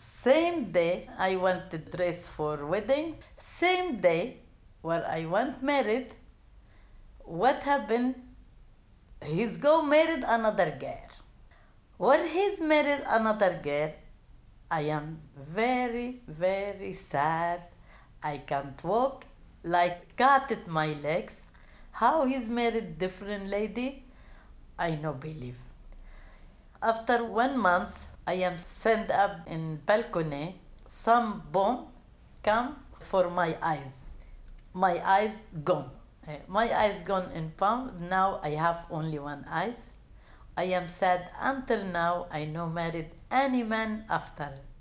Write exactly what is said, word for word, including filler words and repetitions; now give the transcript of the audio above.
Same day I went to dress for wedding. Same day where I went married. What happened? He's go married another girl. When he's married another girl, I am very, very sad. I can't walk, like cut my legs. How he's married different lady, I no believe. After one month, I am sent up in balcony. Some bomb come for my eyes. My eyes gone. Eh, My eyes gone in palm. Now I have only one eyes. I am sad until now. I no married any man after.